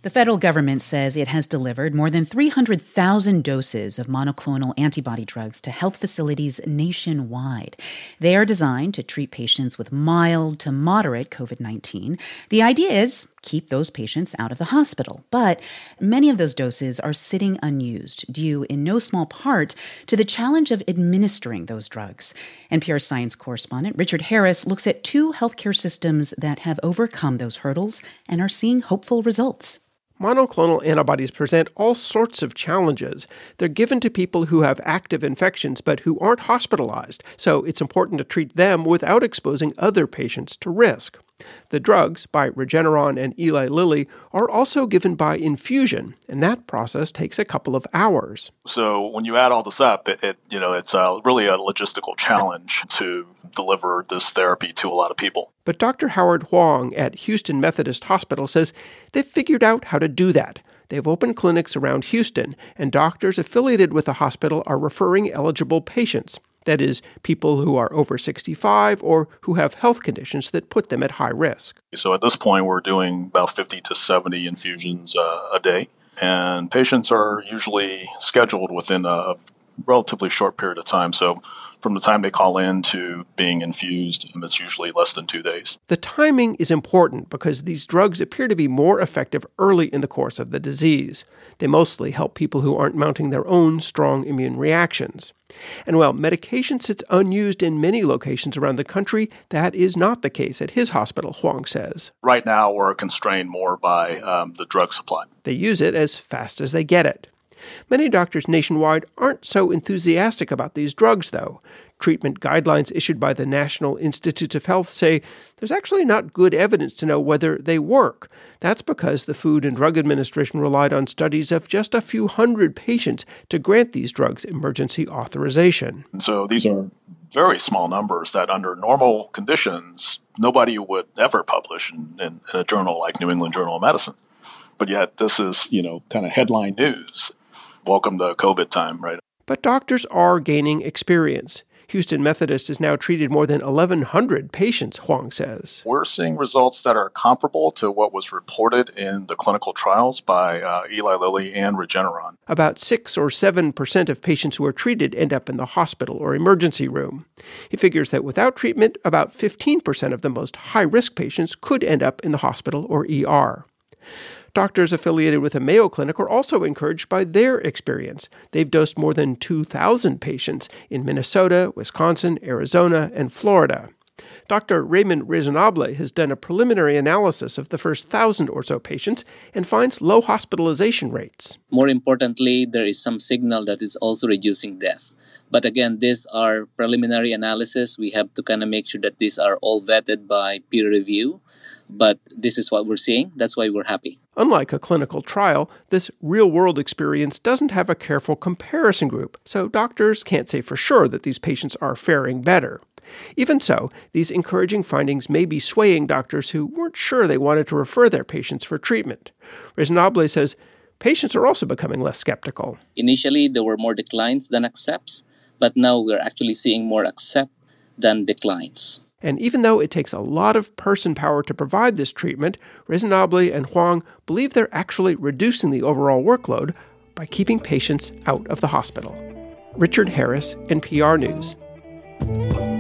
The federal government says it has delivered more than 300,000 doses of monoclonal antibody drugs to health facilities nationwide. They are designed to treat patients with mild to moderate COVID-19. The idea is keep those patients out of the hospital. But many of those doses are sitting unused, due in no small part to the challenge of administering those drugs. NPR science correspondent Richard Harris looks at two healthcare systems that have overcome those hurdles and are seeing hopeful results. Monoclonal antibodies present all sorts of challenges. They're given to people who have active infections but who aren't hospitalized, so it's important to treat them without exposing other patients to risk. The drugs, by Regeneron and Eli Lilly, are also given by infusion, and that process takes a couple of hours. So when you add all this up, it's really a logistical challenge to deliver this therapy to a lot of people. But Dr. Howard Huang at Houston Methodist Hospital says they've figured out how to do that. They've opened clinics around Houston, and doctors affiliated with the hospital are referring eligible patients. That is, people who are over 65 or who have health conditions that put them at high risk. So at this point, we're doing about 50 to 70 infusions a day, and patients are usually scheduled within a relatively short period of time. So from the time they call in to being infused, it's usually less than 2 days. The timing is important because these drugs appear to be more effective early in the course of the disease. They mostly help people who aren't mounting their own strong immune reactions. And while medication sits unused in many locations around the country, that is not the case at his hospital, Huang says. Right now, we're constrained more by the drug supply. They use it as fast as they get it. Many doctors nationwide aren't so enthusiastic about these drugs, though. Treatment guidelines issued by the National Institutes of Health say there's actually not good evidence to know whether they work. That's because the Food and Drug Administration relied on studies of just a few hundred patients to grant these drugs emergency authorization. And so these are very small numbers that under normal conditions, nobody would ever publish in a journal like New England Journal of Medicine. But yet this is, kind of headline news. Welcome to COVID time, right? But doctors are gaining experience. Houston Methodist has now treated more than 1,100 patients, Huang says. We're seeing results that are comparable to what was reported in the clinical trials by Eli Lilly and Regeneron. About 6 or 7% of patients who are treated end up in the hospital or emergency room. He figures that without treatment, about 15% of the most high-risk patients could end up in the hospital or ER. Doctors affiliated with a Mayo Clinic are also encouraged by their experience. They've dosed more than 2,000 patients in Minnesota, Wisconsin, Arizona, and Florida. Dr. Raymond Raisonnable has done a preliminary analysis of the first 1,000 or so patients and finds low hospitalization rates. More importantly, there is some signal that is also reducing death. But again, these are preliminary analysis. We have to kind of make sure that these are all vetted by peer review. But this is what we're seeing. That's why we're happy. Unlike a clinical trial, this real-world experience doesn't have a careful comparison group, so doctors can't say for sure that these patients are faring better. Even so, these encouraging findings may be swaying doctors who weren't sure they wanted to refer their patients for treatment. Raisonnable says patients are also becoming less skeptical. Initially, there were more declines than accepts, but now we're actually seeing more accept than declines. And even though it takes a lot of person power to provide this treatment, Raisonnable and Huang believe they're actually reducing the overall workload by keeping patients out of the hospital. Richard Harris, NPR News.